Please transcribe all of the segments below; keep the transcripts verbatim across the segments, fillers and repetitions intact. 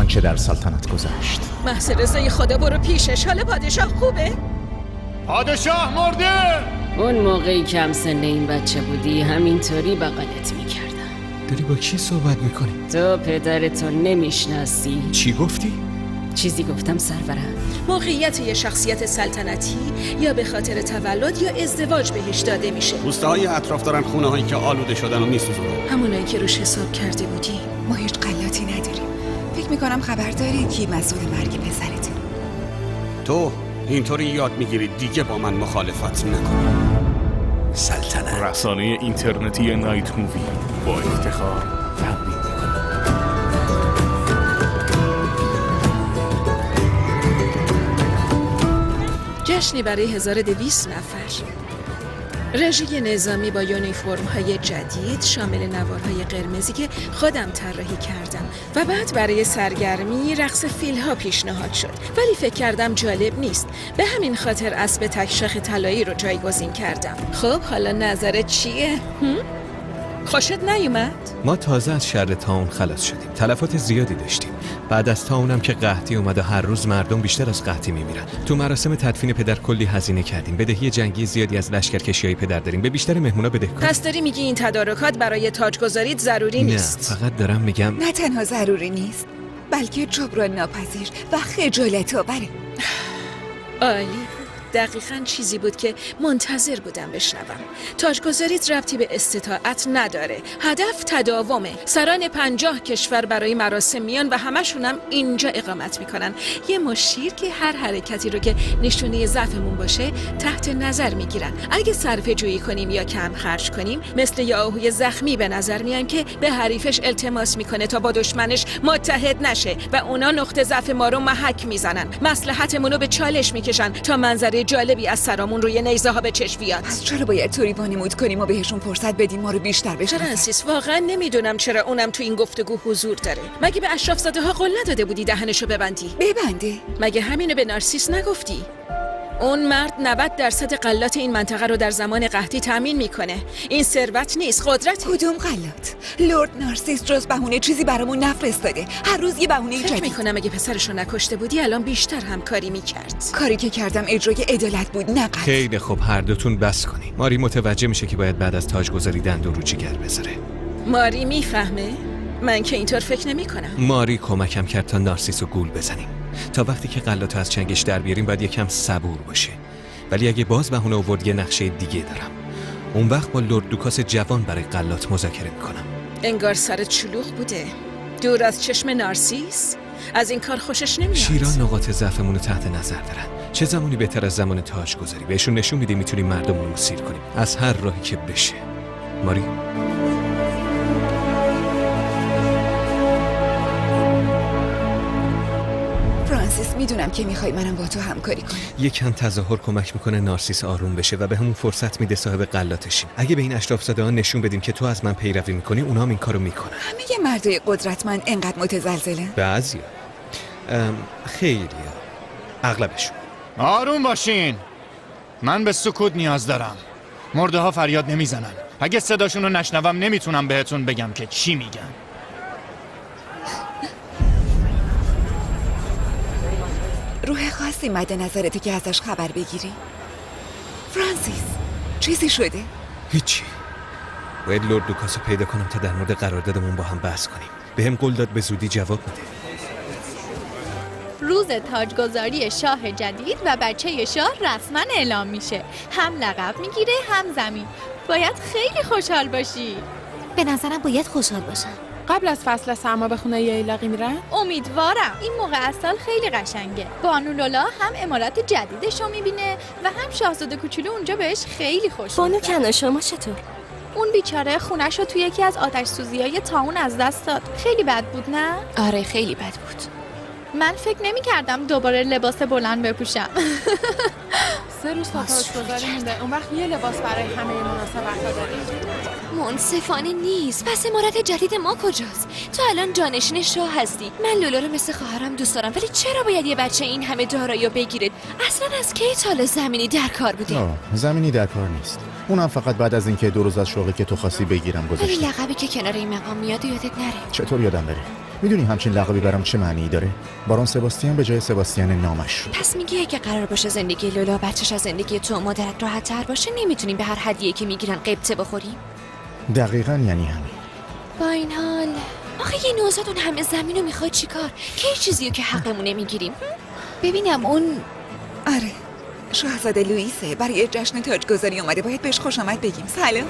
آنچه در سلطنت گذشت. محض رضای خدا برو پیشش. حالا پادشاه خوبه؟ پادشاه مرده! اون موقعی که هم سن این بچه بودی همینطوری بغلت میکردم. داری با کی صحبت میکنی؟ تو پدرتو نمیشناسی؟ چی گفتی؟ چیزی گفتم سرورم. موقعیت یه شخصیت سلطنتی یا به خاطر تولد یا ازدواج بهش داده میشه. روستاهای اطراف دارن خونه هایی که آلوده شدن و میسوزونن. همونایی که روش حساب کرده بودی. ما هیچ غلطی نداریم. فکر میکنم خبر داری کی مسئول مرگ پسرته. تو اینطوری یاد میگیری دیگه با من مخالفت نکن. سلطنت رسانه اینترنتی نایت مووی با افتخار تقدیم می‌کند. جشنی برای هزار و دویست نفر. رژه نظامی با یونیفرم‌های جدید شامل نوارهای قرمزی که خودم طراحی کردم و بعد برای سرگرمی رقص فیل‌ها پیشنهاد شد، ولی فکر کردم جالب نیست، به همین خاطر اسب تکشخ طلایی رو جایگزین کردم. خب حالا نظرت چیه؟ هم؟ خوشت نیومد؟ ما تازه از شر طاعون خلاص شدیم. تلفات زیادی داشتیم. بعد از طاعونم که قحطی اومد و هر روز مردم بیشتر از قحطی میمیرن. تو مراسم تدفین پدر کلی هزینه کردیم. بدهی جنگی زیادی از لشکرکشی‌های پدر داریم. به بیشتر مهمونا بدهکار. پس داری میگی این تدارکات برای تاجگذاریت ضروری نیست؟ نه، فقط دارم میگم نه تنها ضروری نیست، بلکه جبران ناپذیر و خجالت آوره. عالی. دقیقاً چیزی بود که منتظر بودم بشنوم. تاجگذاریت ربطی به استطاعت نداره. هدف تداومه. سران پنجاه کشور برای مراسم میان و همشونم اینجا اقامت میکنن. یه مشیر که هر حرکتی رو که نشونه ضعفمون باشه تحت نظر میگیرن. اگه صرفه جویی کنیم یا کم خرج کنیم، مثل یه آهوی زخمی به نظر میایم که به حریفش التماس میکنه تا با دشمنش متحد نشه و اونا نقطه ضعف ما رو محک میزنن. مصلحتمون رو به چالش میکشن تا منظره جالبی از سرامون روی نیزه ها به چشم بیاد. پس چرا باید طوری وانمود کنیم و بهشون فرصت بدیم ما رو بیشتر بشناسن؟ فرانسیس، واقعا نمیدونم چرا اونم تو این گفتگو حضور داره. مگه به اشراف زاده ها قول نداده بودی دهنشو ببندی؟ ببنده؟ مگه همینو به نارسیس نگفتی؟ اون مرد نود درصد غلات این منطقه رو در زمان قحطی تامین میکنه. این ثروت نیست، قدرت. کدوم غلات؟ لرد نارسیس جز بهونه چیزی برامون نفرستاده. هر روز یه بهونه جدید. فکر میکنم اگه پسرشو نکشته بودی الان بیشتر همکاری میکرد. کاری که کردم اجرای عدالت بود، نه قتل. خیلی خوب، هر دوتون بس کنین. ماری متوجه میشه که باید بعد از تاجگذاری دندون رو جیگر بذاره. ماری میفهمه؟ من که اینطور فکر نمیکنم. ماری کمکم کرد تا نارسیس رو گول بزنیم. تا وقتی که غلاتو از چنگش در بیاریم باید یکم صبور باشه. ولی اگه باز بهونه آورد یه نقشه دیگه دارم. اون وقت با لرد دوکاس جوان برای غلات مذاکره میکنم. انگار سرت شلوغ بوده. دور از چشم نارسیس؟ از این کار خوشش نمیاد. شیران نقاط ضعفمون رو تحت نظر دارن. چه زمانی بهتر از زمان تاجگذاری؟ بهشون نشون میدیم میتونیم مردمون رو مسیر کنیم از هر راهی که بشه. ماری فرانسیس، میدونم که میخوای منم با تو همکاری کنم. یکم تظاهر کمک میکنه نارسیس آروم بشه و به همون فرصت میده صاحب غلاتشیم. اگه به این اشراف زاده ها نشون بدیم که تو از من پیروی میکنی، اونا هم این کارو میکنن. همه مردای قدرتمند انقدر متزلزلن؟ بعضیا، خیلیا، اغلبشون. آروم باشین. من به سکوت نیاز دارم. مرده ها فریاد نمیزنن. اگه صداشون رو نشنوم نمیتونم بهتون بگم که چی میگن. روح خاصی مد نظرته که ازش خبر بگیری؟ فرانسیس، چیزی شده؟ هیچی. باید لرد دوکاسو پیدا کنم تا در مورد قراردادمون با هم بحث کنیم. به هم قول داد به زودی جواب میده. روز تاجگذاری شاه جدید و بچه شاه رسما اعلام میشه. هم لقب میگیره هم زمین. باید خیلی خوشحال باشی. به نظرم باید خوشحال باشم. قبل از فصل سرما به خونه ییلاقی میرن؟ امیدوارم. این موقع از سال خیلی قشنگه. بانو لولا هم امارات جدیدش رو میبینه و هم شاهزاده کوچولو اونجا بهش خیلی خوش بانو میگذره. کنا شما چطور؟ اون بیچاره خونش رو توی یکی از آتش سوزی‌های طاعون از دست داد. خیلی بد بود نه؟ آره خیلی بد بود. من فکر نمی کردم دوباره لباس بلند بپوشم. سه روز تا تاجگذاری مونده. اون وقت یه لباس برای همه مناسبت‌ها داریم. منصفانه نیست. پس امارت جدید ما کجاست؟ تو الان جانشین شاه هستی. من لولا رو مثل خواهرم دوست دارم، ولی چرا باید یه بچه این همه دارایی رو بگیرید؟ اصلا از کی تا حالا زمینی در کار بوده؟ نه، زمینی در کار نیست. اونم فقط بعد از اینکه دو روز از شغلی که تو خواستی بگیرم ولی گذاشتم. لقبی که کنار این مقام میاد یادت نره. چطور یادم بره؟ میدونی همچین لقبی برام چه معنی داره؟ بارون سباستیان به جای سباستیان نامش. پس میگی اگه قرار باشه زندگی لولا بچه‌ش از زندگی تو مادرت راحت تر باشه نمیتونیم به هر هدیه‌ای که میگیرن قبطه بخوریم؟ دقیقاً یعنی همین. با این حال آخه یه نوزاد اون همه زمینو میخواد چیکار؟ که هیچ چیزیو که حقمون نمیگیریم. ببینم اون آره شاهزاده لوئیسه، برای جشن تاجگذاری اومده، باید بهش خوش آمد بگیم. سلام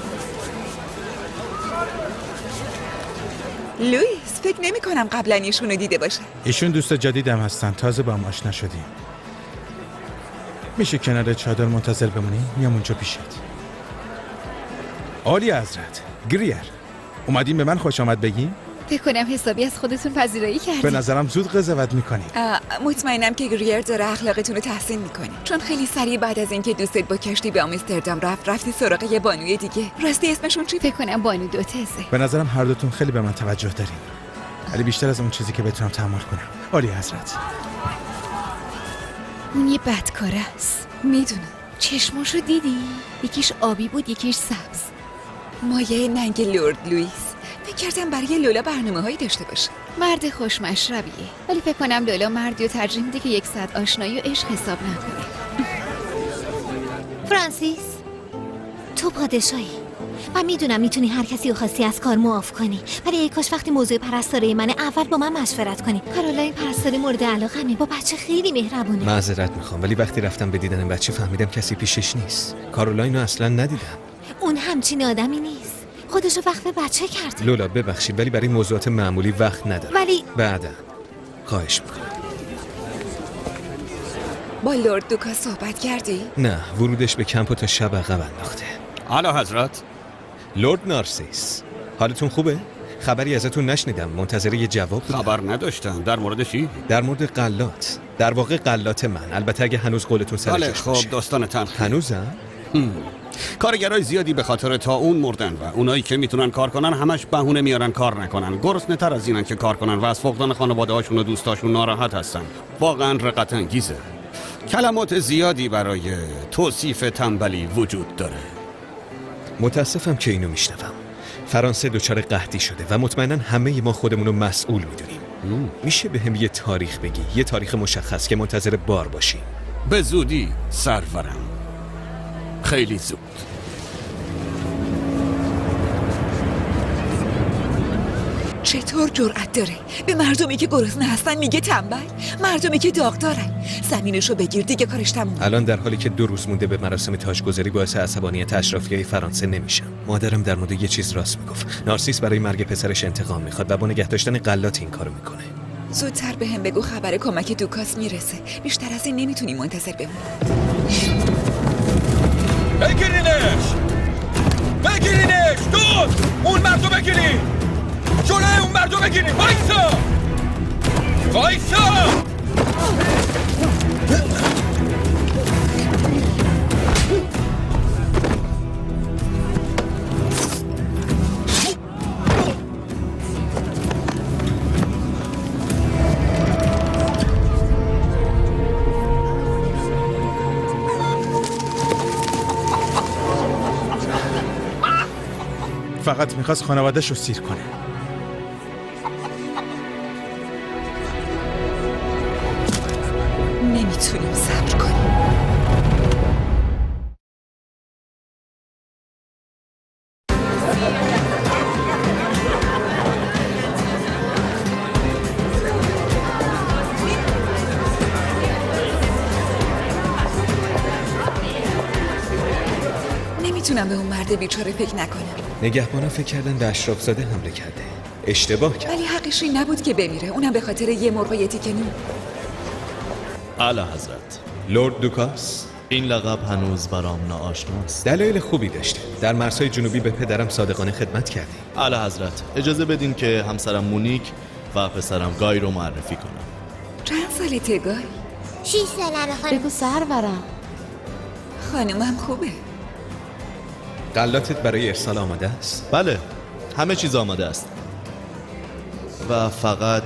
لوئیس، فکر نمی کنم قبلا ایشونو دیده باشه. ایشون دوست جدیدم هستن، تازه با هم آشنا شدیم. میشه کنار چادر منتظر بمونی؟ میام اونجا پیشت. عالی حضرت، گریر اومدین به من خوش آمد بگیم؟ فکر کنم حسابی از خودتون پذیرایی کردید. به نظرم زود قضاوت میکنید. مطمئنم که گریر داره اخلاقتون رو تحسین میکنه، چون خیلی سریع بعد از اینکه دوستت با کشتی به آمستردام رفت رفتی سراغ یه بانوی دیگه. راستی اسمشون چی؟ فکر کنم بانو دوتزه. به نظرم هر دوتون خیلی به من توجه دارین، ولی بیشتر از اون چیزی که بتونم تحمل کنم. عالی حضرت. اون یه بدکاره است، میدونم. چشماشو دیدی؟ یکیش آبی بود یکیش سبز. مایه ننگ لورد لوئیس. فکر کردم برای لولا برنامه هایی داشته باشه. مرد خوشمشربیه، ولی فکر کنم لولا مردی و ترجیح میده که یک ساعت آشنایی و عشق حساب نکنه. فرانسیس، تو پادشاهی و میدونم میتونی هر کسی رو خواستی از کار معاف کنی، ولی ای کاش وقتی موضوع پرستاری منه اول با من مشورت کنی. کارولاین پرستاری مورد علاقمه، با بچه خیلی مهربونه. معذرت میخوام ولی وقتی رفتم به دیدن بچه فهمیدم کسی پیشش نیست. کارولاین رو اصلا ندیدم. اون همچین آدمی نیست، خودشو وقت بچه کرده. لولا ببخشید ولی برای موضوعات معمولی وقت ندارم. ولی بعدا خواهش میکنم. با لورد دوکا صحبت کردی؟ نه، ورودش به کمپو تا شب عقب انداخته. اعلی حضرت. لورد نارسیس، حالتون خوبه؟ خبری ازتون نشنیدم، منتظر یه جواب بودم. خبر نداشتم. در مورد چی؟ در مورد غلات. در واقع غلات من، البته اگه هنوز قولتون سر جاش باشه. خب داستان تلخ. هنوزم؟ کارگرای زیادی به خاطر طاعون مردن و اونایی که میتونن کار کنن همش بهونه میارن کار نکنن. گرسنه تر از اینن که کار کنن و از فقدان خانواده هاشون و دوستاشون ناراحت هستن. واقعا رقت انگیزه. کلمات زیادی برای توصیف تنبلی وجود داره. متاسفم که اینو میشنوم. فرانسه دچار قحطی شده و مطمئنا همه ما خودمونو مسئول میدونیم. میشه به هم یه تاریخ بگی، یه تاریخ مشخص که منتظر بار باشیم؟ به زودی سرورم، خیلی زود. چطور جرأت داره به مردمی که گرسنه هستن میگه تنبل؟ مردمی که داغ دارن. زمینشو بگیر دیگه، کارش تمومه. الان در حالی که دو روز مونده به مراسم تاجگذاری باعث عصبانیت اشرافیای فرانسه نمیشم. مادرم در مورد یه چیز راست میگفت. نارسیس برای مرگ پسرش انتقام میخواد و با نگه داشتن غلات این کارو میکنه. زودتر به هم بگو خبر کمک دوکاس میرسه. بیشتر از این نمیتونی منتظر بمونی. بگیرینش! بگیرینش! دوست! اون مردو بگیرین! جلوی اون مردو بگیرین! وایسا! وایسا! فقط میخواست خانواده‌شو سیر کنه. نمیتونیم صبر کنیم. نمیتونم به اون مرد بیچاره فکر نکنم. نگهبانا فکر کردن به اشرافزاده حمله کرده. اشتباه کرد. ولی حقش این نبود که بمیره، اونم به خاطر یه مرغ و یه تیکه نون. اعلی حضرت. لورد دوکاس، این لقب هنوز برام ناآشناست. دلایل خوبی داشته. در مرزهای جنوبی به پدرم صادقانه خدمت کردیم. اعلی حضرت، اجازه بدین که همسرم مونیک و پسرم گای رو معرفی کنم. چند سالته گای؟ شیش سالمه خانم. بگو سرورم. خانومم خوبه. غلاتت برای ارسال آماده است؟ بله، همه چیز آماده است. و فقط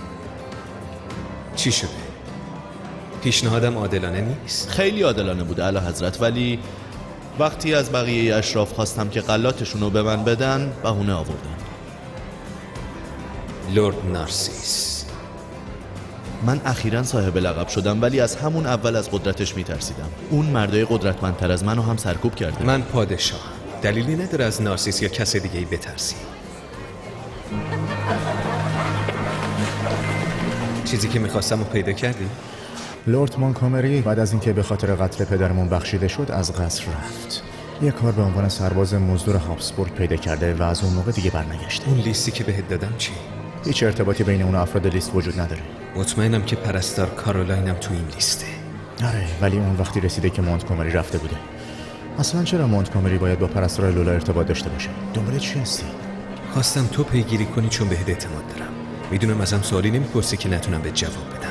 چی شده؟ پیشنهادم عادلانه نیست؟ خیلی عادلانه بود اعلی حضرت، ولی وقتی از بقیه اشراف خواستم که غلاتشون رو به من بدن بهونه آوردن. لورد نارسیس. من اخیراً صاحب لقب شدم ولی از همون اول از قدرتش میترسیدم. اون مردای قدرتمندتر از منو هم سرکوب کرده. من پادشاهم. دلیلی نداره از نارسیس یا کس دیگه ای بترسی. چیزی که میخواستم رو پیدا کردی؟ لورد مونتگومری بعد از اینکه به خاطر قتل پدرمون بخشیده شد از قصر رفت. یه کار به عنوان سرباز مزدور هابسبورگ پیدا کرده و از اون موقع دیگه برنگشته. اون لیستی که بهت دادم چی؟ هیچ ارتباطی بین اون افراد لیست وجود نداره. مطمئنم که پرستار کارولاینم تو این لیسته. آره، ولی اون وقتی رسیده که مونتگومری رفته بوده. اصلا چرا مونتگومری باید با پرستار لولا ارتباط داشته باشه؟ دنبال چی هستی؟ خواستم تو پیگیری کنی چون بهت اعتماد دارم. میدونم ازم سوالی نمیپرسی که نتونم به جواب بدم.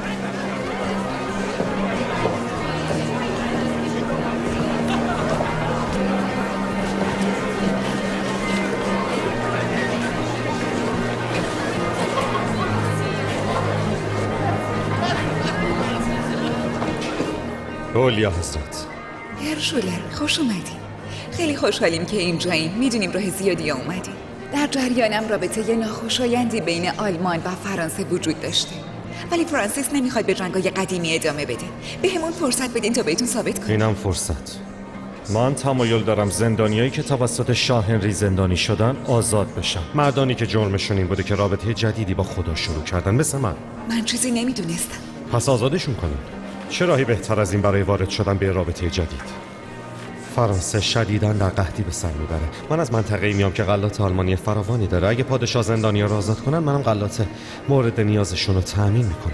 اولیا حضرت. هر شولر، خوش اومدین. خیلی خوشحالیم که اینجاییم. میدونیم راه زیادی اومدیم. در جریانم رابطه ناخوشایندی بین آلمان و فرانسه وجود داشته، ولی فرانسیس نمیخواد به جنگای قدیمی ادامه بده. به همون فرصت بدین تا بهتون ثابت کنیم. اینم فرصت. من تمایل دارم زندانیایی که توسط شاه هنری زندانی شدن آزاد بشن. مردانی که جرمشون این بوده که رابطه جدیدی با خدا شروع کردن، مثل من. من چیزی نمیدونستم. پس آزادشون کنین. چه راهی بهتر از این برای وارد شدن به رابطه جدید؟ فرانسه شدیداً در قحطی به سر میبره. من از منطقه‌ای میام که غلات آلمانی فراوانی داره. اگه پادشاه زندانی‌ها رو آزاد کنن، منم غلات مورد نیازشون رو تأمین میکنم.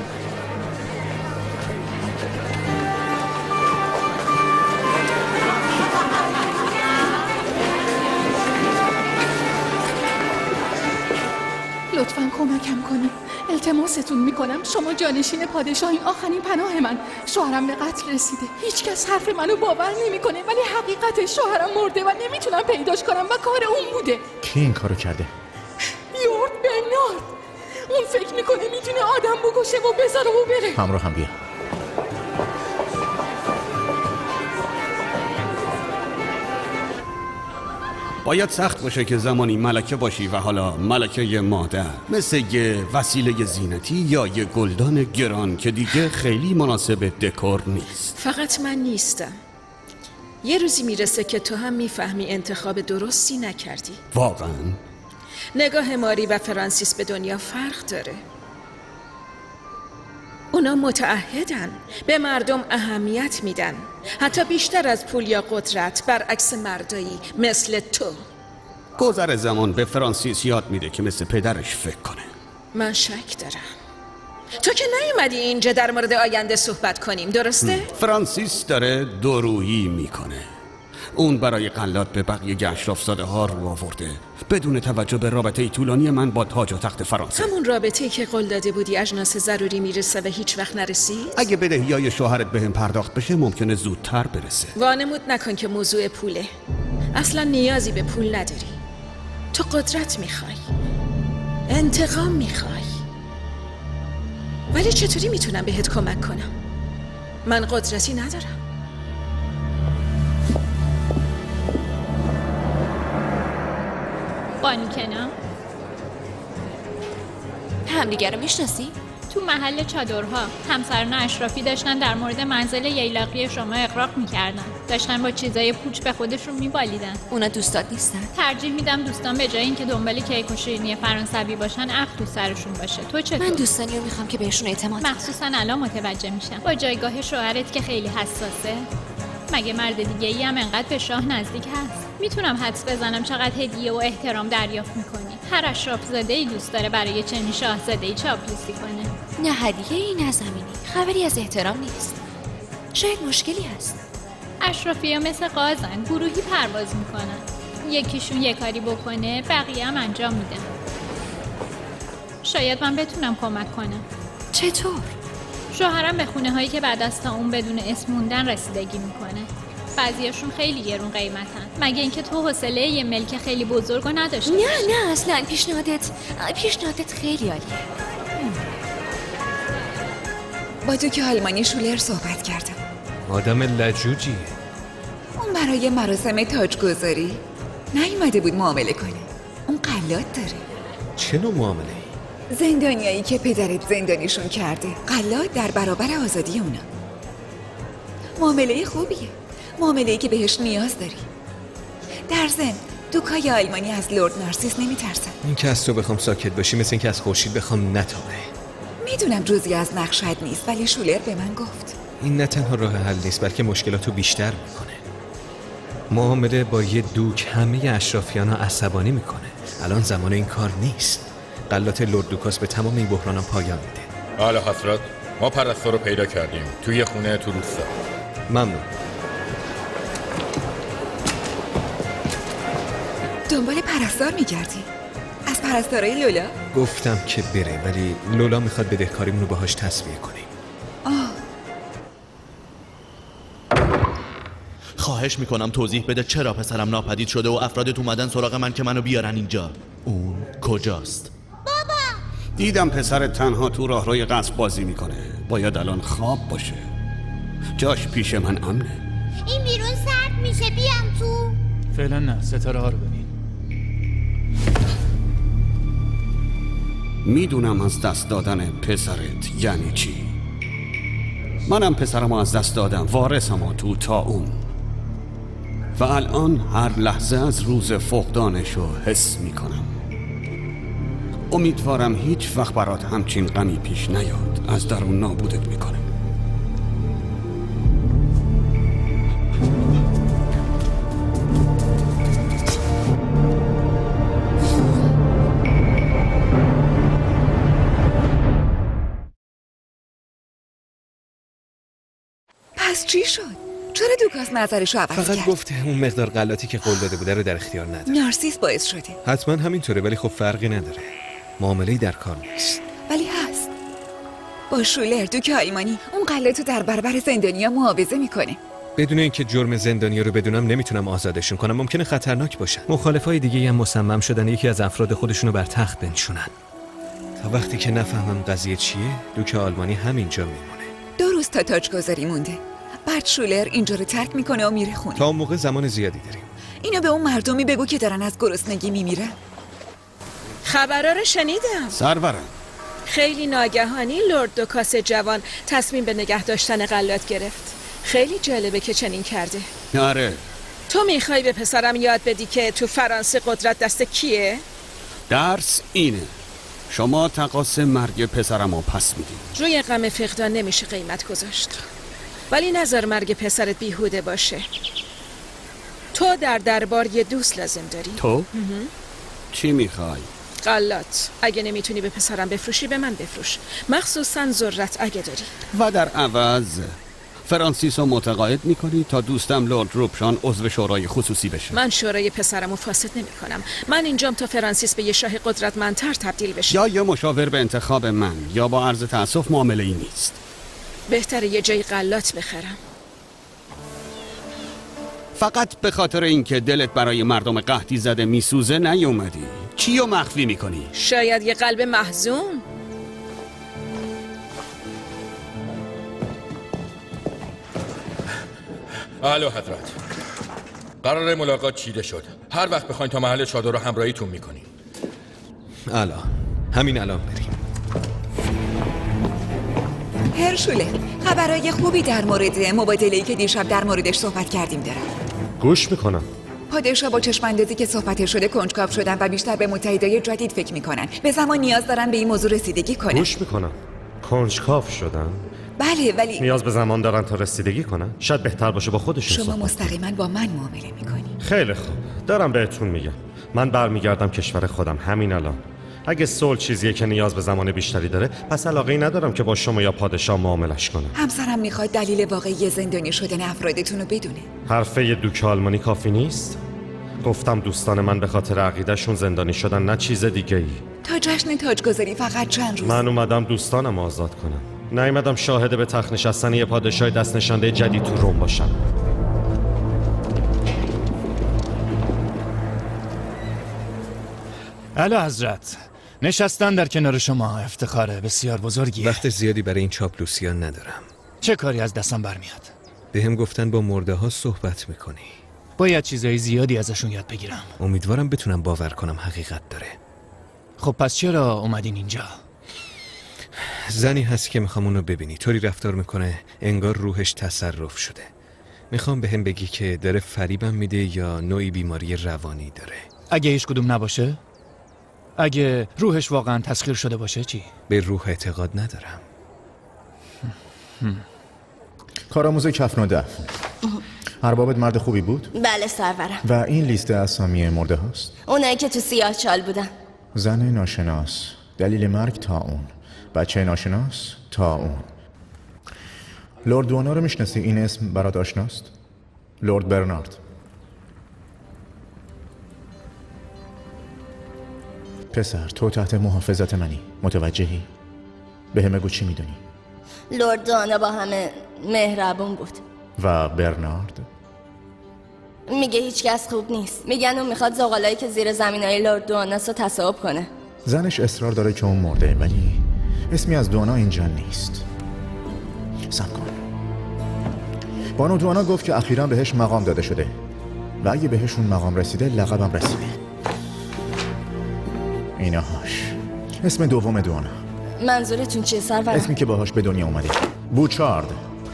لطفاً کمکم کنید. التماستون میکنم. شما جانشین پادشاهین، آخرین پناه من. شوهرم به قتل رسیده. هیچکس حرف منو باور نمیکنه، ولی حقیقت شوهرم مرده و نمیتونم پیداش کنم و کار اون بوده. کی این کارو کرده؟ لورد برنارد. اون فکر میکنه میتونه آدم بکشه و بذاره و بره. همراه هم بیا. باید سخت باشه که زمانی ملکه باشی و حالا ملکه مادر، مثل یه وسیله زینتی یا یه گلدان گران که دیگه خیلی مناسب دکور نیست. فقط من نیستم. یه روزی میرسه که تو هم میفهمی انتخاب درستی نکردی. واقعا؟ نگاه ماری و فرانسیس به دنیا فرق داره. اونا متعهدن، به مردم اهمیت میدن، حتی بیشتر از پول یا قدرت، برعکس مردایی مثل تو. گذر زمان به فرانسیس یاد میده که مثل پدرش فکر کنه. من شک دارم. تو که نیومدی اینجا در مورد آینده صحبت کنیم، درسته؟ فرانسیس داره دورویی میکنه. اون برای قلات به بقیه اشراف‌زاده ها رو آورده بدون توجه به رابطه طولانی من با تاج و تخت فرانسه. همون رابطه‌ای که قول داده بودی اجناس ضروری میرسه و هیچ وقت نرسید؟ اگه بدهیای شوهرت بهم پرداخت بشه ممکنه زودتر برسه. وانمود نکن که موضوع پوله. اصلا نیازی به پول نداری. تو قدرت میخوای، انتقام میخوای. ولی چطوری میتونم بهت کمک کنم؟ من قدرتی ندارم. بانو کنم همدیگه رو میشناسی؟ تو محل چادرها همسران اشرافی داشتن در مورد منزل ییلاقی شما اقراق میکردن. داشتن با چیزای پوچ به خودشون میبالیدن. اونا دوستات نیستن؟ ترجیح میدم دوستان به جای اینکه دنبال کیک و شیرینی فرانسوی باشن عقل تو سرشون باشه. تو چطور؟ من دوستانی رو میخوام که بهشون اعتماد کنم. مخصوصا الان متوجه میشم با جایگاه شوهرت که خیلی حساسه. مگه مرد دیگه ای هم انقدر به شاه نزدیک هست؟ میتونم حدس بزنم چقدر هدیه و احترام دریافت میکنی. هر اشراف زاده ای دوست داره برای چنین شاهزاده ای چاپلوسی کنه. نه هدیه ای نه زمینی. خبری از احترام نیست. شاید مشکلی هست. اشرافی ها مثل قازن گروهی پرواز میکنن. یکیشون یک کاری بکنه بقیه هم انجام میدن. شاید من بتونم کمک کنم. چطور؟ شوهرم به خونه هایی که بعد از تا اون بدون اسم موندن رسیدگی میکنه. بعضیاشون خیلی گرون قیمتن. مگه اینکه تو حوصله یه ملک خیلی بزرگ رو نداشته نه نه اصلا پیشنهادت پیشنهادت خیلی عالیه. با تو که آلمانی شولر صحبت کردم. آدم لجوجیه. اون برای مراسم تاجگذاری نیومده بود معامله کنه. اون قلات داره. چه نوع معامله ای؟ زندانیایی که پدرت زندانیشون کرده، قلات در برابر آزادی اونا. معامله خوبیه، معامله‌ای که بهش نیاز داری. در ضمن دوکای آلمانی از لرد نارسیس نمیترسن. این که از تو بخوام ساکت باشی مثل این که از خورشید بخوام نتابه. میدونم جزئی از نقشت نیست، ولی شولر به من گفت این نه تنها راه حل نیست بلکه مشکلاتو بیشتر میکنه. معامله با یه دوک همه اشرافیانو عصبانی میکنه. الان زمان این کار نیست. غلات لرد دوکاس به تمام این بحرانم پایان میده. اعلی حضرت، ما پرستار رو پیدا کردیم توی خونه تو روستا. ممنون. دنبال پرستار میگردی؟ از پرستارای لولا؟ گفتم که بره ولی لولا میخواد بدهکاریمون رو باهاش تسویه کنیم. آه. خواهش میکنم توضیح بده چرا پسرم ناپدید شده و افرادت اومدن سراغ من که منو بیارن اینجا. اون کجاست؟ بابا دیدم پسرت تنها تو راهروی قصر بازی میکنه. باید الان خواب باشه. جاش پیش من امنه. این بیرون سرد میشه، بیام تو. فعلا نه، ستاره ها رو ببین. میدونم از دست دادن پسرت یعنی چی. منم پسرم از دست دادم، وارثم تو تا اون. و الان هر لحظه از روز فقدانشو حس میکنم. امیدوارم هیچ وقت برات همچین غمی پیش نیاد. از درون نابودت میکنه. پس چی شد؟ چرا دوکاس نظرشو عوض فقط کرد؟ گفته اون مقدار غلاتی که قول داده بوده رو در اختیار نداره. نارسیس باعث شده. حتما همینطوره ولی خب فرقی نداره. معامله‌ای در کار نیست. ولی هست. با شولر دوک آلمانی اون غلاتو در برابر زندانیا محافظه میکنه. بدون اینکه جرم زندانی رو بدونم نمیتونم آزادشون کنم. ممکنه خطرناک باشن. مخالفای دیگه هم مصمم شدن یکی از افراد خودشونو بر تخت بنشونن. تا وقتی که نفهمم قضیه چیه، دوک آلمانی همینجا میمونه. دو روز تا تاجگذاری مونده. بعد شولر اینجا رو ترک میکنه و میره خونه. تا اون موقع زمان زیادی داریم. اینو به اون مردمی بگو که دارن از گرسنگی میمیرن. خبرها رو شنیدم. سرورم. خیلی ناگهانی لرد دوکاس جوان تصمیم به نگه داشتن غلات گرفت. خیلی جالبه که چنین کرده. آره. تو میخوای به پسرم یاد بدی که تو فرانسه قدرت دست کیه؟ درس اینه. شما تقاص مرگ پسرم رو پس میدید. روی غم فقدان نمیشه قیمت گذاشت. ولی نظر مرگ پسرت بیهوده باشه. تو در دربار یه دوست لازم داری. تو؟ چی میخوای؟ غلات. اگه نمیتونی به پسرم بفروشی به من بفروش. مخصوصا ذرت اگه داری. و در عوض فرانسیس رو متقاعد میکنی تا دوستم لورد روپشان عضو شورای خصوصی بشه. من شورای پسرم رو فاسد نمی کنم. من اینجام تا فرانسیس به یه شاه قدرتمندتر تبدیل بشه. یا یه مشاور به انتخاب من یا با عرض تأسف معامله ای نیست. بهتره یه جای غلات بخرم. فقط به خاطر اینکه دلت برای مردم قحطی زده میسوزه نیومدی. چی رو مخفی میکنی؟ شاید یه قلب محزون. اعلی حضرت، قرار ملاقات چیده شد. هر وقت بخواین تا محل چادر رو همراهیتون میکنیم. الان همین الان بریم. هرشوله، خبرای خوبی در مورد مبادله‌ای که دیشب در موردش صحبت کردیم دارم. گوش میکنم. پادشاه با چشم‌اندازی که صحبت شده کنجکاو شدن و بیشتر به متحدای جدید فکر میکنن. به زمان نیاز دارن به این موضوع رسیدگی کنن. گوش میکنم. کنجکاو شدن؟ بله ولی نیاز به زمان دارن تا رسیدگی کنن. شاید بهتر باشه با خودشون شما صحبت. مستقیما با من معامله میکنی. خیلی خوب. دارم بهتون میگم. من برمیگردم کشور خودم همین الان. اگه صلح چیزیه که نیاز به زمان بیشتری داره، پس علاقه‌ای ندارم که با شما یا پادشاه معاملش کنم. همسرم میخواد دلیل واقعی زندانی شدن افرادتون رو بدونه. حرفه یه دوک آلمانی کافی نیست؟ گفتم دوستان من به خاطر عقیدهشون زندانی شدن، نه چیز دیگه ای. تا جشن تاجگذاری فقط چند روز. من اومدم دوستانم آزاد کنم. نیومدم شاهد به تخت نشستن یه پادشاه دست نشانده جدید تو روم باشم. اعلی حضرت، نشستن در کنار شما افتخار بسیار بزرگیه. وقت زیادی برای این چاپلوسیان ندارم. چه کاری از دستم برمیاد؟ به هم گفتن با مرده ها صحبت میکنی. باید چیزای زیادی ازشون یاد بگیرم. امیدوارم بتونم باور کنم حقیقت داره. خب پس چرا اومدین اینجا؟ زنی هست که میخوام اونو ببینی. طوری رفتار میکنه انگار روحش تصرف شده. میخوام به هم بگی که داره فریبم میده یا نوعی بیماری روانی داره. اگه هیچ کدوم نباشه؟ اگه روحش واقعا تسخیر شده باشه چی؟ به روح اعتقاد ندارم. کارآموز کفن و دفن. اربابت مرد خوبی بود؟ بله سرورم. و این لیست اسامی مرده هاست؟ اونایی که تو سیاه چال بودن. زن ناشناس، دلیل مرگ طاعون، بچه ناشناس طاعون. لورد دوانا رو میشناسی؟ این اسم برات آشناست؟ لورد برنارد. پسر تو تحت محافظت منی، متوجهی؟ به همه گو چی میدونی؟ لورد دوانا با همه مهربون بود. و برنارد؟ میگه هیچ کس خوب نیست. میگن اون میخواد زغالایی که زیر زمینای لورد دواناس رو تصاحب کنه. زنش اصرار داره که اون مرده، ولی اسمی از دوانا اینجا نیست. صبر کن. بانو دوانا گفت که اخیراً بهش مقام داده شده و اگه بهشون مقام رسیده لقبم رسیده. ایناهاش. اسم دوم دوانا. منظورتون چیه سرورم؟ اسمی که باهاش به دنیا اومده. بوچارد.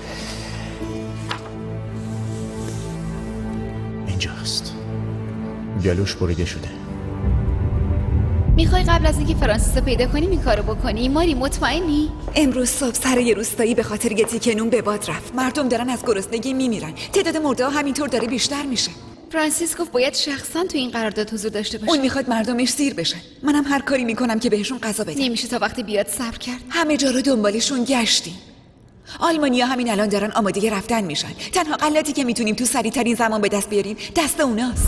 اینجاست. گلوش بریده شده. میخوای قبل از اینکه فرانسیس رو پیدا کنیم این کارو بکنی؟ ماری مطمئنی؟ امروز صبح سر یه روستایی به خاطر یه تیکه نون به باد رفت. مردم دارن از گرسنگی میمیرن. تعداد مرده ها همینطور داره بیشتر میشه. فرانسیس گفت باید شخصا تو این قرارداد حضور داشته باشه. اون میخواد مردمش سیر بشن. منم هر کاری میکنم که بهشون غذا بدم. نمیشه تا وقتی بیاد صبر کرد. همه جا رو دنبالشون گشتیم. آلمانیا همین الان دارن آماده رفتن میشن. تنها غلطی که میتونیم تو سریع ترین زمان به دست بیاریم دست اوناست.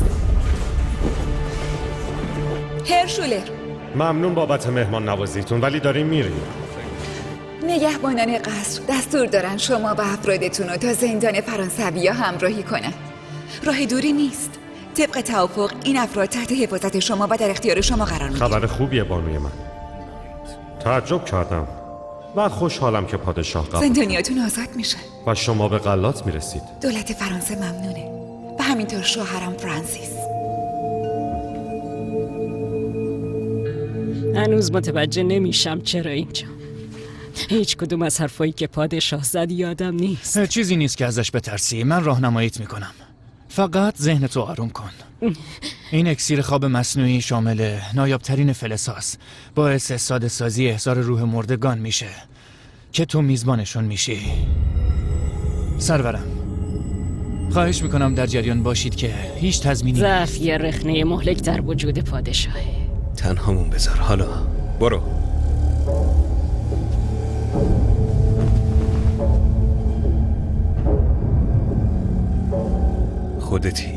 هرشولر، ممنون بابت مهمان نوازیتون، ولی داریم میریم. نگهبانان قصر دستور دارن شما و افرادتون رو تا زندان فرانسویا همراهی کنن. راه دوری نیست. طبق توافق این افراد تحت حفاظت شما و در اختیار شما قرار میگیرن. خبر خوبیه بانوی من. تعجب کردم و خوشحالم که پادشاه قبول. زندانیاتون آزاد میشن و شما به غلات میرسید. دولت فرانسه ممنونه و همینطور شوهرم فرانسیس. هنوز متوجه نمیشم چرا اینجا. هیچ کدوم از حرفایی که پادشاه زد یادم نیست. چیزی نیست که ازش بترسی. من راهنماییت میکنم. فقط ذهنتو آروم کن. این اکسیر خواب مصنوعی شامل نایابترین فلزهاست. باعث ساده سازی احضار روح مردگان میشه که تو میزبانشون میشی. سرورم، خواهش میکنم در جریان باشید که هیچ تضمینی ضعف یه رخنه مهلک در وجود پادشاهه. تنهامون بذار. حالا برو. خودتی.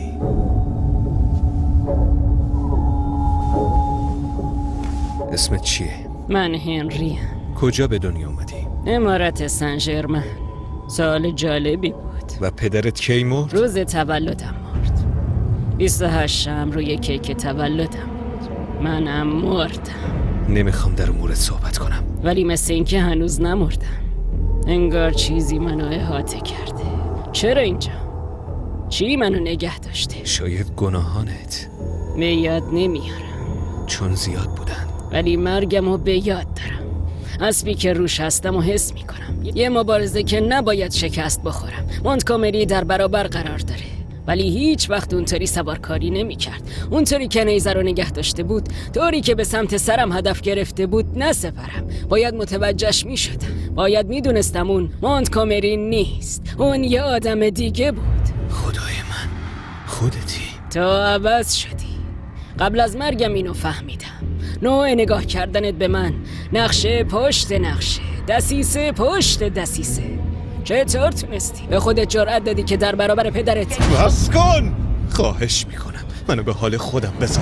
اسمت چیه؟ من هنریم. کجا به دنیا اومدی؟ امارت سن ژرمن. سال جالبی بود. و پدرت کی مرد؟ روز تولدم مرد. بیست و هشتم روی کیک تولدم بود. منم مردم. نمیخوام در امورت صحبت کنم، ولی مثل این که هنوز نمردم. انگار چیزی منو احاطه کرده. چرا اینجا؟ چی منو نگه داشته؟ شاید گناهانت. به یاد نمیارم چون زیاد بودن. ولی مرگمو به یاد دارم. اسبی که روش هستم و حس میکنم. یه مبارزه که نباید شکست بخورم. مونتگومری در برابر قرار داره، ولی هیچ وقت اونطوری سوارکاری نمیکرد. اونطوری که نیزه رو نگه داشته بود، طوری که به سمت سرم هدف گرفته بود نه سپرم. باید متوجهش میشدم. باید میدونستم اون مونتگومری نیست. اون یه آدم دیگه بود. خدای من، خودتی. تو عوض شدی. قبل از مرگم اینو فهمیدم. نوع نگاه کردنت به من، نقشه پشت نقشه، دسیسه پشت دسیسه. چطور تونستی؟ به خودت جرأت دادی که در برابر پدرت بس کن! خواهش میکنم منو به حال خودم بذار.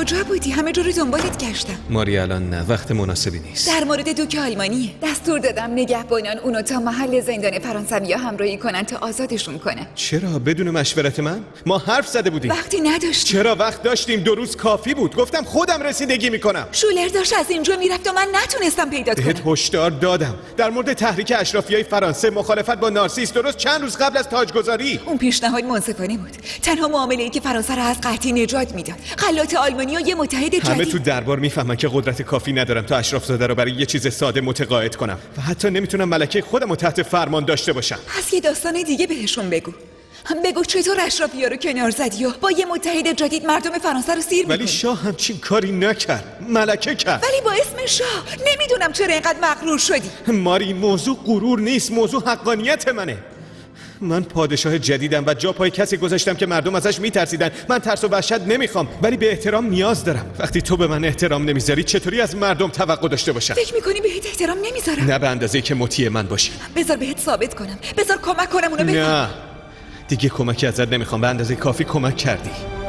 کجا بودی؟ همه جا رو دنبالت گشتم. ماری الان نه، وقت مناسبی نیست. در مورد دوک آلمانیه. دستور دادم نگهبانان اونو تا محل زندان فرانسویا همراهی کنن تا آزادشون کنن. چرا بدون مشورت من؟ ما حرف زده بودیم. وقتی نداشتیم. چرا وقت داشتیم؟ دو روز کافی بود. گفتم خودم رسیدگی میکنم. شولر داشت از اینجا میرفت و من نتونستم پیدا کنم. بهت هشدار دادم. در مورد تحریک اشرافیای فرانسه، مخالفت با نارسیس، درست چند روز قبل از تاجگذاری. اون پیشنهاد منصفانه بود. تنها معامله‌ای که فرانسه را از قحطی نجات میداد. غلات آلمانی و یه متحد جدید. همه تو دربار میفهمن که قدرت کافی ندارم تا اشرافزاده رو برای یه چیز ساده متقاعد کنم و حتی نمیتونم ملکه خودم رو تحت فرمان داشته باشم. پس یه داستان دیگه بهشون بگو. هم بگو چطور اشرافی‌ها رو کنار زدی و با یه متحد جدید مردم فرانسه رو سیر می‌کنی. ولی شاه همچین کاری نکرد. ملکه کرد. ولی با اسم شاه. نمیدونم چرا اینقدر مغرور شدی. ماری، موضوع غرور نیست، موضوع حقانیت منه. من پادشاه جدیدم و جا پای کسی گذاشتم که مردم ازش میترسیدن. من ترس و وحشت نمیخوام، ولی به احترام نیاز دارم. وقتی تو به من احترام نمیذاری چطوری از مردم توقع داشته باشم؟ فکر میکنی بهت احترام نمیذارم؟ نه به اندازه‌ای که مطیع من باشی. بذار بهت ثابت کنم. بذار کمک کنم اونو بفهم. نه دیگه کمکی ازت نمیخوام، به اندازه کافی کمک کردی.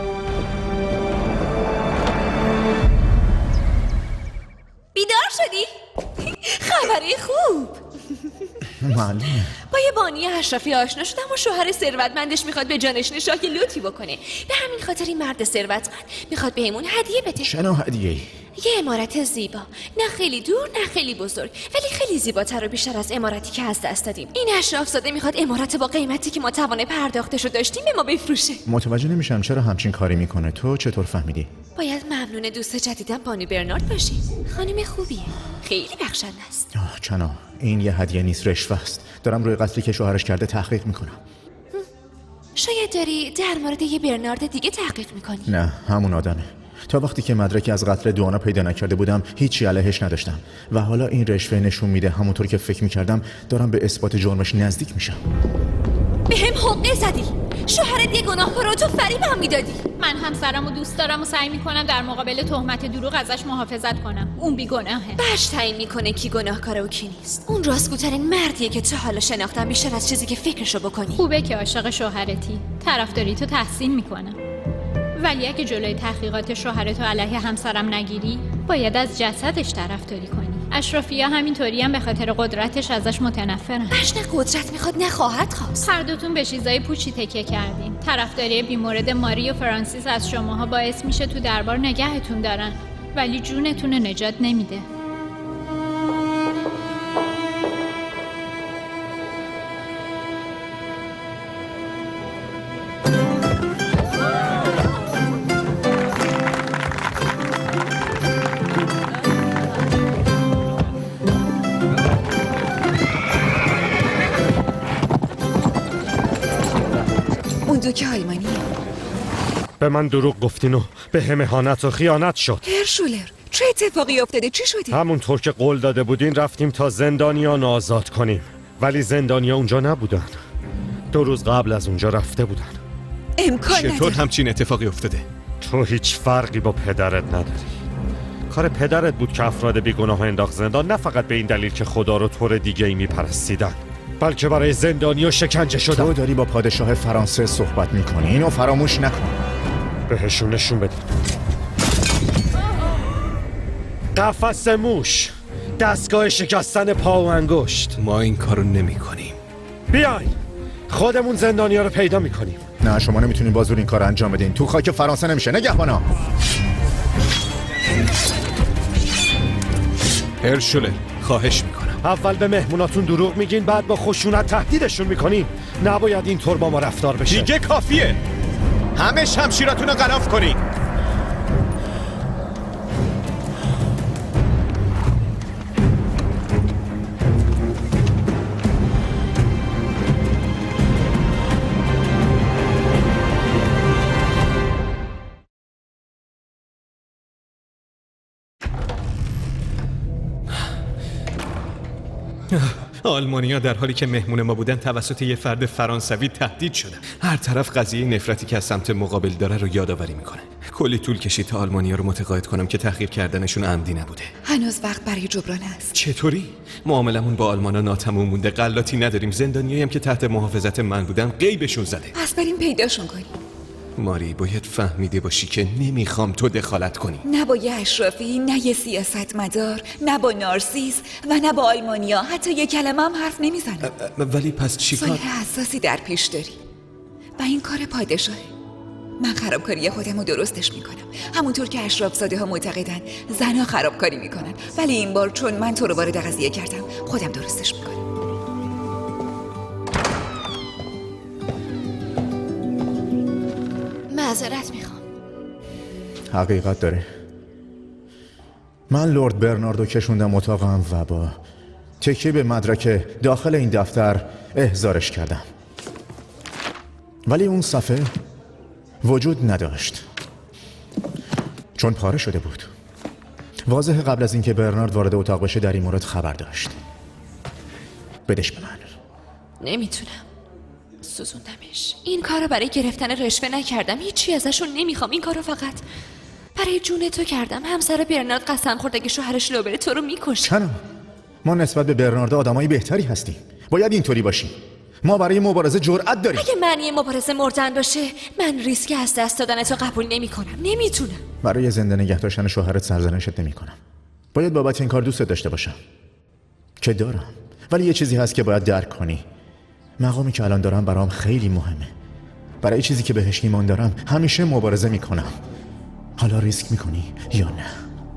بیدار شدی؟ خبری خوب. معلومه. با یه بانی اشرافی آشنا شدم و شوهر ثروتمندش میخواد به جانشین شاه لطفی بکنه. به همین خاطر این مرد ثروتمند میخواد بهمون هدیه بده. چه نوع هدیه‌ای؟ یه عمارت زیبا، نه خیلی دور نه خیلی بزرگ، ولی خیلی زیباتر و بیشتر از عمارتی که از دست دادیم. این اشرافزاده میخواد عمارت با قیمتی که ما توانه پرداختشو داشتیم به ما بفروشه. متوجه نمیشم چرا همچین کاری میکنه. تو چطور فهمیدی؟ باید ممنون دوست جدیدم بانو برنارد باشی. خانم خوبیه، خیلی بخشنده است. آه چنا، این یه هدیه نیست، رشوه است. دارم روی قتلی که شوهرش کرده تحقیق میکنم. شاید داری در مورد یه برنارد دیگه تحقیق میکنی. نه، همون آدمه. تا وقتی که مدرکی از قتل دوانا پیدا نکرده بودم هیچی علیهش نداشتم و حالا این رشوه نشون میده همونطور که فکر میکردم دارم به اثبات جرمش نزدیک میشم. به هم حقه زدی. شوهرت یه گناهکار رو تو فریبم میدادی. من همسرمو دوست دارم و سعی میکنم در مقابل تهمت دروغ ازش محافظت کنم. اون بیگناهه. باش تعیین میکنه کی گناهکاره و کی نیست. اون راستگوترین مردیه که تا حالا شناختم، بیشتر از چیزی که فکرشو بکنی. خوبه که عاشق شوهرتی. طرفداری تو تحسین میکنم. ولی اگه جلوی تحقیقات شوهرتو علیه همسرم نگیری، باید از جسدش طرفداری کنی. اشرافی‌ها همینطوری هم به خاطر قدرتش ازش متنفرن. باش نه قدرت میخواد نه خواهد خواست. هر دوتون به چیزای پوچی تکیه کردین. طرفداری بیمورد ماری و فرانسیس از شماها باعث میشه تو دربار نگهتون دارن، ولی جونتون رو نجات نمیده. دوک آلمانیه. به من دروغ گفتین و به هم اهانت و خیانت شد. هرشولر، چه اتفاقی افتاده؟ چی شدی؟ همونطور که قول داده بودین رفتیم تا زندانیان آزاد کنیم، ولی زندانیا اونجا نبودن. دو روز قبل از اونجا رفته بودن. امکان نداره. چطور همچین اتفاقی افتاده؟ تو هیچ فرقی با پدرت نداری. کار پدرت بود که افراد بیگناه انداخت زندان، نه فقط به این دلیل که خدا رو طور دیگه ای میپرستیدن، بلکه برای زندانی و شکنجه شدن. تو داری با پادشاه فرانسه صحبت میکنی، اینو فراموش نکن. بهشون نشون بده. قفس موش، دستگاه شکستن پا و انگشت. ما این کارو نمی کنیم. بیاین خودمون زندانیا رو پیدا میکنیم. نه شما نمیتونین با زور این کار انجام بدین. تو خاک فرانسه نمیشه. نگهبانا. هرشولر، خواهش میکنم. اول به مهموناتون دروغ میگین، بعد با خشونت تهدیدشون میکنین. نباید اینطور با ما رفتار بشه. دیگه کافیه. همه شمشیراتون رو غلاف کنین. آلمانیا در حالی که مهمون ما بودن توسط یه فرد فرانسوی تهدید شدن. هر طرف قضیه نفرتی که از سمت مقابل داره رو یادآوری میکنه. کلی طول کشید تا آلمانیا رو متقاعد کنم که تحقیر کردنشون عمدی نبوده. هنوز وقت برای جبران است. چطوری؟ معاملمون با آلمانا ناتمام مونده. غلاتی نداریم. زندانیایی هم که تحت محافظت من بودن غیبشون زده. پس بریم پیداشون کنیم. ماری باید فهمیده باشی که نمیخوام تو دخالت کنی. نه با یه اشرافی، نه یه سیاستمدار، نه با نارسیس و نه با آلمانیا. حتی یه کلمه هم حرف نمیزنم. ولی پس چی کار؟ صلح حساسی در پیش داری و این کار پادشاهه. من خرابکاری خودم رو درستش میکنم، همونطور که اشرافزاده ها معتقدن زنها خرابکاری میکنن، ولی این بار چون من تو رو وارد قضیه کردم خودم درستش میکنم. معذرت میخوام. حقیقت داره. من لورد برناردو کشوندم اتاقم و با تکیه به مدرک داخل این دفتر احضارش کردم، ولی اون صفحه وجود نداشت چون پاره شده بود. واضح قبل از اینکه برنارد وارد اتاق بشه در این مورد خبر داشت. بدش به من. نمیتونم، سوزوندمش. این کارو برای گرفتن رشوه نکردم، هیچی ازشون نمیخوام. این کارو فقط برای جون تو کردم. همسر برنارد قسم خورد اگه شوهرش لو بره تو رو میکشه. چرا؟ ما نسبت به برنارد آدمای بهتری هستیم. باید اینطوری باشیم. ما برای مبارزه جرأت داریم. اگه معنی مبارزه مردن باشه، من ریسک از دست دادن تو قبول نمیکنم. نمیتونم. برای زنده نگه داشتن شوهرت سرزنشت نمیکنم. باید بابت این کار دوستت داشته باشم که دارم، ولی یه چیزی هست که باید درک کنی. مقامی که الان دارم برام خیلی مهمه. برای چیزی که بهش ایمان دارم همیشه مبارزه میکنم. حالا ریسک میکنی یا نه؟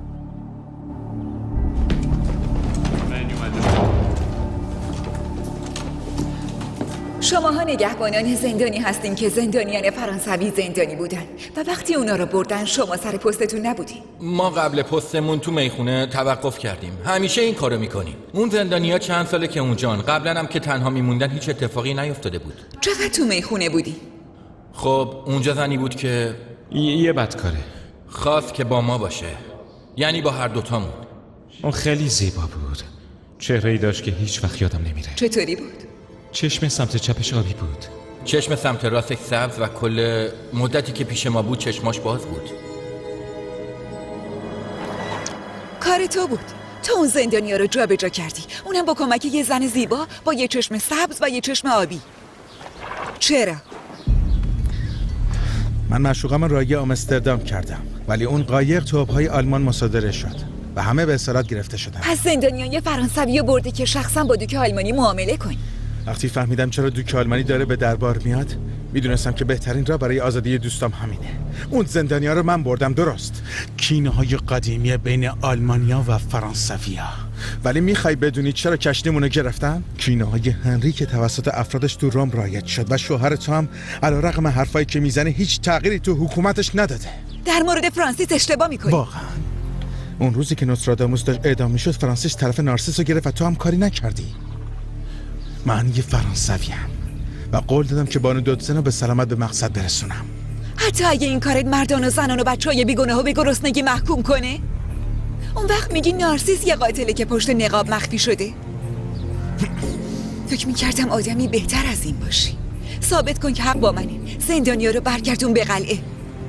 شماها نگهبانان زندانی هستین که زندانیان فرانسوی زندانی بودن و وقتی اونا رو بردن شما سر پستتون نبودین. ما قبل پستمون تو میخونه توقف کردیم. همیشه این کارو میکنیم. اون زندانیا چند ساله که اونجان. قبلا هم که تنها میموندن هیچ اتفاقی نیفتاده بود. چقدر تو میخونه بودی؟ خب اونجا زنی بود که یه بدکاره خواست که با ما باشه، یعنی با هر دوتامون. اون خیلی زیبا بود. چهره‌ای داشت که هیچ وقت یادم نمیره. چطوری بود؟ چشم سمت چپش آبی بود، چشم سمت راستش سبز و کل مدتی که پیش ما بود چشماش باز بود. کار تو بود. تو اون زندانیا رو جا به جا کردی، اونم با کمک یه زن زیبا با یه چشم سبز و یه چشم آبی. چرا؟ من معشوقم رایی آمستردام کردم، ولی اون قایق تو آبهای آلمان مصادره شد و همه به اسارت گرفته شدن. پس زندانیای فرانسوی رو برده که شخصا با دوک آلمانی معامله کنی. وقتی فهمیدم چرا دوک آلمانی داره به دربار میاد، میدونستم که بهترین راه برای آزادی دوستام همینه. اون زندانیا رو من بردم، درست، کینه های قدیمی بین آلمانیا و فرانسویا. ولی میخوای بدونی چرا کشتیمونو گرفتن؟ کینه های هنری که توسط افرادش تو روم رایج شد و شوهر تو هم علیرغم حرفایی که میزنه هیچ تغییری تو حکومتش نداده. در مورد فرانسیس اشتباه میکنی. واقعا اون روزی که نوستراداموس داشت اعدام میشد، فرانسیس طرف نارسیس رو گرفت و تو هم کاری نکردی. من یه فرانسویم و قول دادم که بانو دودزن رو به سلامت به مقصد برسونم. حتی اگه این کارت مردان و زنان و بچه های بیگناه و به گرسنگی محکوم کنه؟ اون وقت میگی نارسیس یه قاتله که پشت نقاب مخفی شده؟ فکر میکردم آدمی بهتر از این باشی. ثابت کن که حق با منه. زندانیا رو برگردون به قلعه.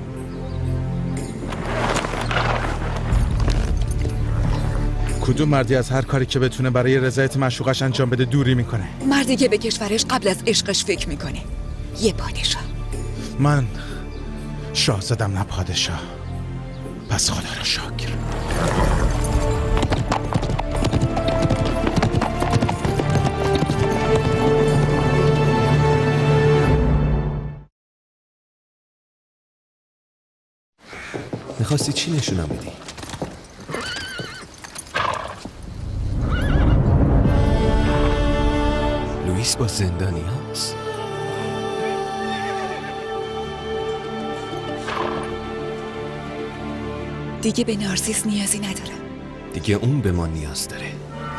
کدوم مردی از هر کاری که بتونه برای رضایت معشوقش انجام بده دوری میکنه؟ مردی که به کشورش قبل از عشقش فکر میکنه. یه پادشاه. من شاهزادم نه پادشاه. پس خدا را شکر. میخواستی چی نشونم بدی؟ لوئیس با زندانی هست. دیگه به نارسیس نیازی ندارم. دیگه اون به ما نیاز داره.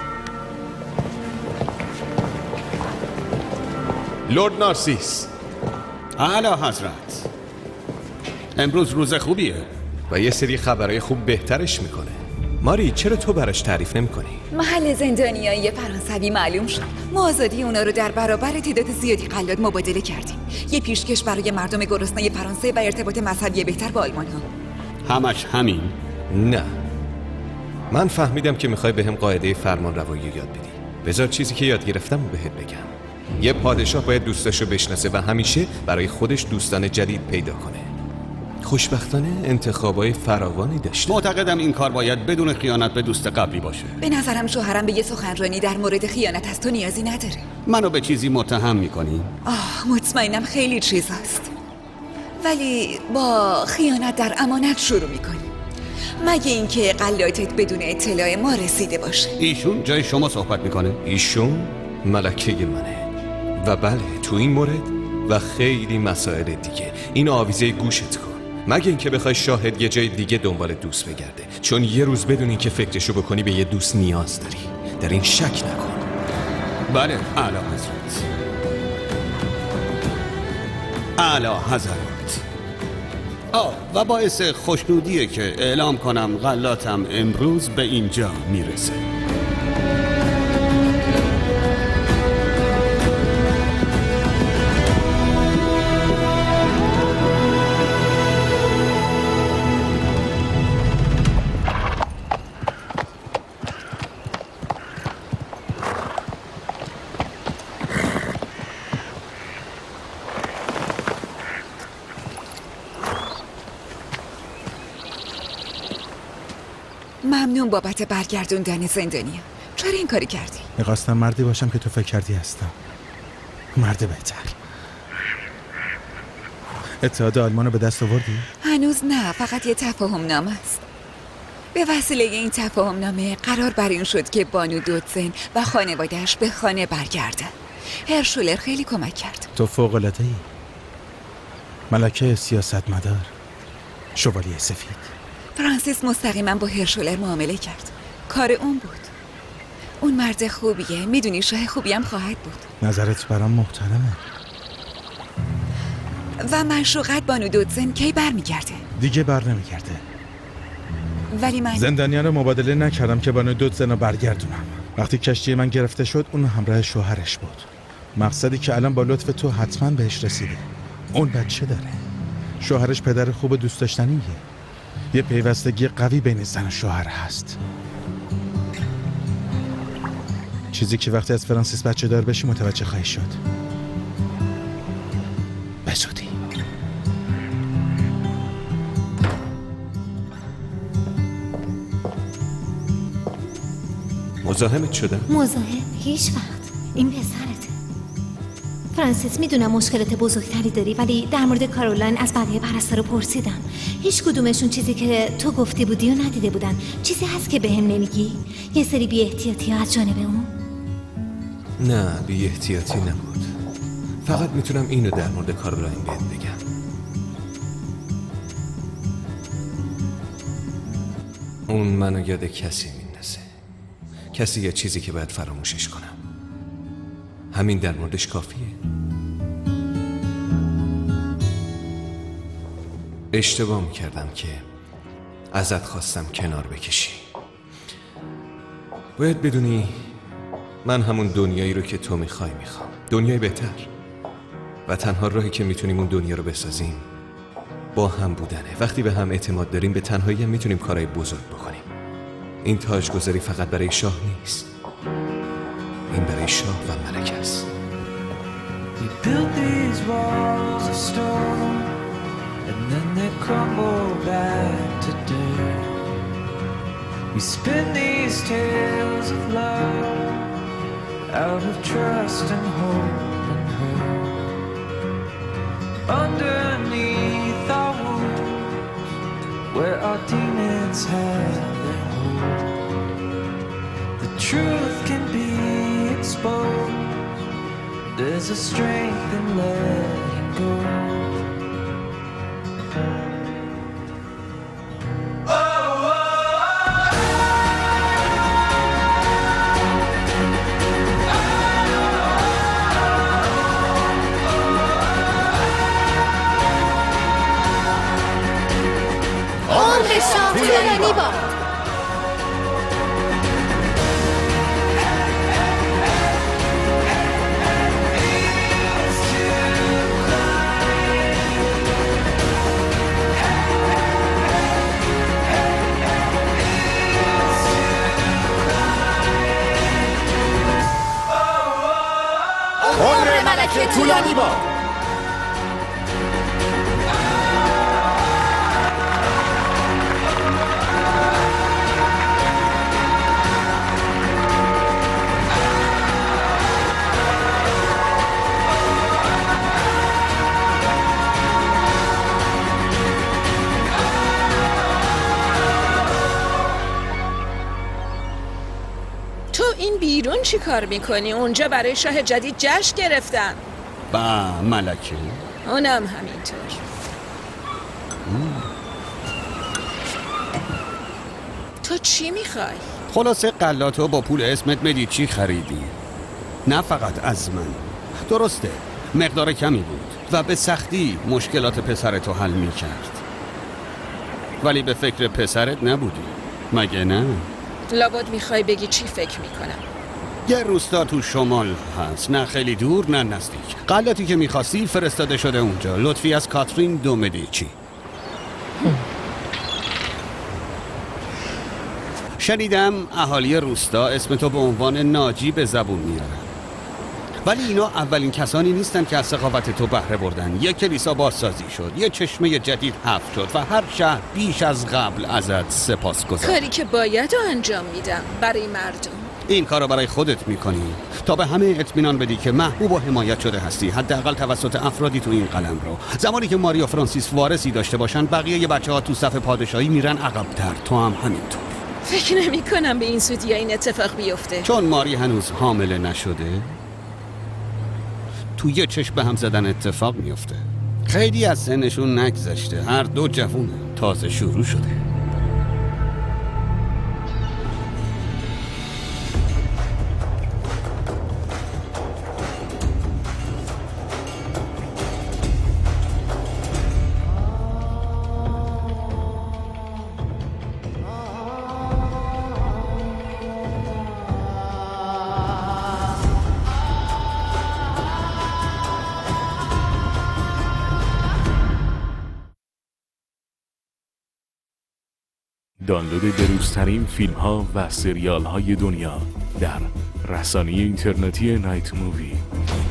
لورد نارسیس. اعلی حضرت، امروز روز خوبیه و یه سری خبرهای خوب بهترش میکنه. ماری چرا تو براش تعریف نمی کنی؟ محل زندانیای فرانسوی معلوم شد. ما آزادی اونا رو در برابر تعداد زیادی قلاد مبادله کردیم. یه پیشکش برای مردم گرسنه فرانسه و ارتباط مذهبی بهتر با آلمان ها. همش همین؟ نه، من فهمیدم که میخوای بهم قاعده فرمان روایی یاد بدی. بذار چیزی که یاد گرفتم رو بهت بگم. یه پادشاه باید دوستاشو بشناسه و همیشه برای خودش دوستان جدید پیدا کنه. خوشبختانه انتخابای فراوانی داشته. معتقدم این کار باید بدون خیانت به دوست قبلی باشه. به نظرم شوهرم به یه سخنرانی در مورد خیانت از تو نیازی نداره. منو به چیزی متهم میکنی؟ آه مطمئنم خیلی چیزاست، ولی با خیانت در امانت شروع میکنی، مگه اینکه غلاتت بدون اطلاع ما رسیده باشه. ایشون جای شما صحبت میکنه؟ ایشون ملکه منه و بله تو این مورد و خیلی مسائل دیگه این آویزه گوشت کن، مگه اینکه بخوای شاهد یه جای دیگه دنبال دوست بگرده، چون یه روز بدون اینکه فکرشو بکنی به یه دوست نیاز داری. در این شک نکن. بله اعلی حضرت. اعلی حضرت. آه و باعث خوشنودیه که اعلام کنم غلاتم امروز به اینجا میرسه. ممنون بابت برگردوندن زندانیا. چرا این کاری کردی؟ میخواستم مردی باشم که تو فکر کردی هستم، مرد بهتر. اتحاد آلمان رو به دست آوردی؟ هنوز نه، فقط یه تفاهم نامه است. به وسیله این تفاهم نامه قرار بر این شد که بانو دوتزن و خانواده‌اش به خانه برگردن. هرشولر خیلی کمک کرد. تو فوق‌العاده‌ای، ملکه سیاستمدار، شوالیه سفید. فرانسیس مستقیما با هرشولر معامله کرد. کار اون بود. اون مرد خوبیه، میدونی شاه خوبی هم خواهد بود. نظرت برام محترمه. و معشوقت بانو دوتزن کی برمیگرده؟ دیگه بر نمیگرده. ولی من زندانیان رو مبادله نکردم که بانو دوتزن رو برگردونم. وقتی کشتی من گرفته شد اون همراه شوهرش بود. مقصدی که الان با لطف تو حتما بهش رسیده. اون بچه داره. شوهرش پدر خوب دوست داشتنیه. یه پیوستگی قوی بین زن و شوهر هست، چیزی که وقتی از فرانسیس بچه دار بشی متوجه خواهی شد. به زودی. مزاحمت شدم؟ مزاحم؟ هیچ وقت. این پسرته. فرانسیس میدونم مشکلات بزرگتری داری، ولی در مورد کارولین از بقیه پرستارا پرسیدم. هیچ کدومشون چیزی که تو گفتی بودی و ندیده بودن. چیزی هست که بهم نمیگی؟ یه سری بی احتیاطی ها از جانب اون؟ نه بی احتیاطی نبود. فقط میتونم اینو در مورد کارولین بهت بگم. اون منو یاد کسی میندازه، کسی یا چیزی که باید فراموشش کنم. همین در موردش کافیه. اشتباه میکردم که ازت خواستم کنار بکشی. باید بدونی من همون دنیایی رو که تو میخوای میخوام، دنیای بهتر، و تنها راهی که میتونیم اون دنیا رو بسازیم با هم بودنه. وقتی به هم اعتماد داریم به تنهایی هم میتونیم کارهای بزرگ بکنیم. این تاجگذاری فقط برای شاه نیست، این برای شاه و ملکه است. We built these walls of stone and then they crumble back to dirt. We spin these tales of love out of trust and hope and hurt. Underneath our wounds, where our demons have their hold, the truth can be exposed. There's a strength in letting go. عمر شاه طولانی باد. عمر اون چی کار میکنی؟ اونجا برای شاه جدید جشن گرفتن. با ملکه اونم همینطور. تو چی میخوای؟ خلاصه قلاتو با پول اسمت مدیچی خریدی. نه فقط از من. درسته مقدار کمی بود و به سختی مشکلات پسرتو حل میکرد، ولی به فکر پسرت نبودی مگه نه؟ لابد میخوای بگی چی فکر میکنم. یه روستا تو شمال هست، نه خیلی دور نه نزدیک. قلاتی که میخواستی فرستاده شده اونجا، لطفی از کاترین دو مدیچی. شنیدم اهالی روستا اسمتو به عنوان ناجی به زبون میارن، ولی اینا اولین کسانی نیستن که از سخاوت تو بهره بردن. یک کلیسا بازسازی شد، یه چشمه جدید حفر شد و هر شهر بیش از قبل ازت سپاس گذار. کاری که باید رو انجام میدم برای مردم. این کارو برای خودت میکنی تا به همه اطمینان بدی که محبوب و حمایت شده هستی، حداقل توسط افرادی تو این قلم رو. زمانی که ماریا فرانسیس وارثی داشته باشن، بقیه ی بچه‌ها تو صف پادشاهی میرن عقب‌تر. تو هم همینطور. فکر نمی کنم به این سودی این اتفاق بیفته. چون ماری هنوز حامله نشده، تو یه چشم به هم زدن اتفاق میفته. خیلی از سنشون نگذشته، هر دو جوونه، تازه شروع شده. دانلود بروزترین فیلم ها و سریال های دنیا در رسانه اینترنتی نایت مووی.